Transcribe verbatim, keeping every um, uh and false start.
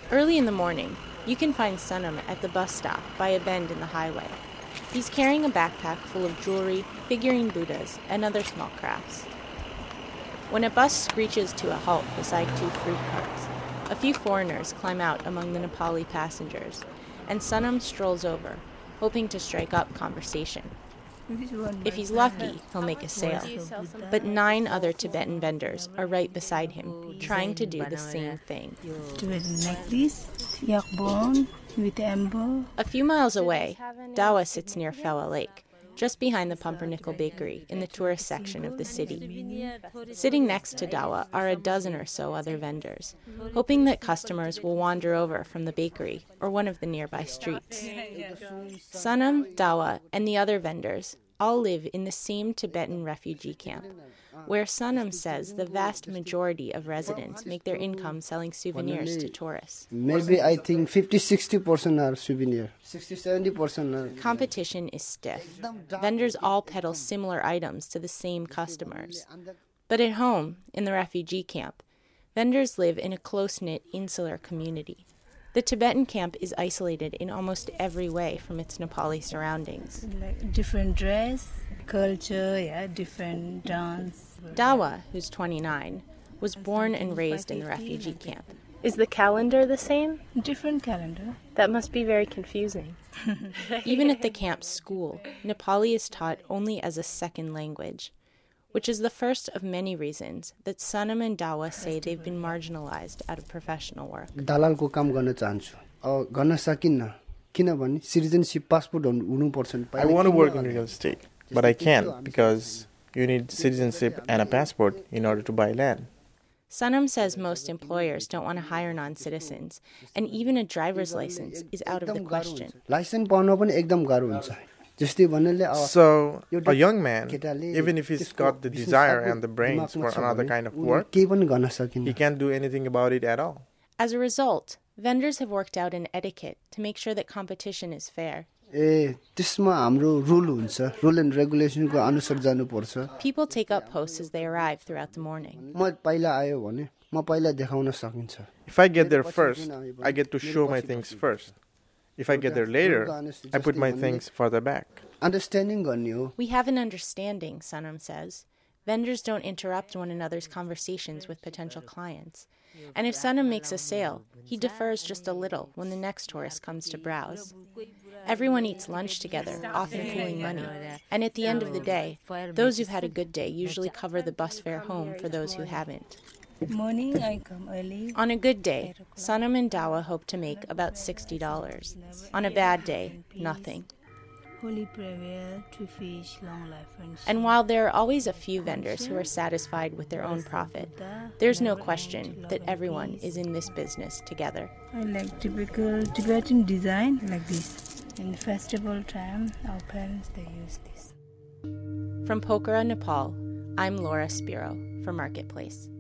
Early in the morning, you can find Sanam at the bus stop by a bend in the highway. He's carrying a backpack full of jewelry, figurine Buddhas, and other small crafts. When a bus screeches to a halt beside two fruit carts, a few foreigners climb out among the Nepali passengers, and Sanam strolls over, hoping to strike up conversation. If he's lucky, he'll make a sale. But nine other Tibetan vendors are right beside him, trying to do the same thing. A few miles away, Dawa sits near Phella Lake, just behind the Pumpernickel Bakery in the tourist section of the city. Sitting next to Dawa are a dozen or so other vendors, hoping that customers will wander over from the bakery or one of the nearby streets. Sanam, Dawa, and the other vendors all live in the same Tibetan refugee camp, where Sanam says the vast majority of residents make their income selling souvenirs to tourists. Maybe I think fifty to sixty percent are souvenirs. sixty to seventy percent are... Competition is stiff. Vendors all peddle similar items to the same customers. But at home, in the refugee camp, vendors live in a close-knit insular community. The Tibetan camp is isolated in almost every way from its Nepali surroundings. Like different dress, culture, yeah, different dance. Dawa, who's twenty-nine, was born and raised in the refugee camp. Is the calendar the same? Different calendar. That must be very confusing. Even at the camp's school, Nepali is taught only as a second language, which is the first of many reasons that Sanam and Dawa say they've been marginalized out of professional work. Dalalko काम गर्न चाहन्छु गर्न सकिन्न किनभने citizenship passport हुनु पर्छ. I want to work in real estate, but I can't because you need citizenship and a passport in order to buy land. Sanam says most employers don't want to hire non-citizens, and even a driver's license is out of the question. License पाउन पनि एकदम गाह्रो हुन्छ. So, a young man, even if he's got the desire and the brains for another kind of work, he can't do anything about it at all. As a result, vendors have worked out an etiquette to make sure that competition is fair. त्यसमा हाम्रो rule हुन्छ, rule and regulation को अनुसार जानुपर्छ. People take up posts as they arrive throughout the morning. म पहिला आयो भने म पहिला देखाउन सकिन्छ. If I get there first, I get to show my things first. If I get there later, I put my things further back. Understanding गर्ने हो. We have an understanding, Sanam says. Vendors don't interrupt one another's conversations with potential clients. And if Sanam makes a sale, he defers just a little when the next tourist comes to browse. Everyone eats lunch together, often pooling money. And at the end of the day, those who've had a good day usually cover the bus fare home for those who haven't. Morning, I come early. On a good day, Sanam and Dawa hope to make about sixty dollars. On a bad day, nothing. Holy prayer, to fish, long life and And while there are always a few vendors who are satisfied with their own profit, there's no question that everyone is in this business together. I like typical Tibetan design like this. In the festival time, our parents, they use this. From Pokhara, Nepal, I'm Laura Spiro for Marketplace.